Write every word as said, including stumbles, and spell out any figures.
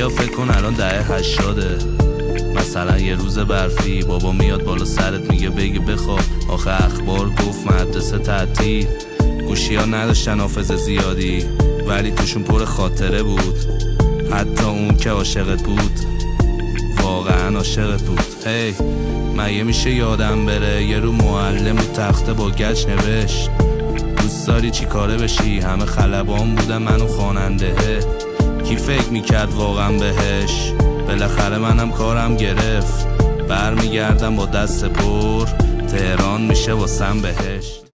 بیا فکر کن الان دهه هشتاده، مثلا یه روز برفی بابا میاد بالا سرت میگه بگی بخواب، آخه اخبار گفت مدرسه تعطیل. گوشی ها نداشتن حافظه زیادی ولی توشون پر خاطره بود، حتی اون که عاشقت بود واقعا عاشقت بود. هی hey, مگه میشه یادم بره یه رو معلم و تخته با گچ نوشت دوست داری چی کاره بشی، همه خلبان بودن منو خواننده، کی فکر میکرد واقعا بهش، بالاخره منم کارم گرفت، برمیگردم با دست پر، تهران میشه واسم بهش.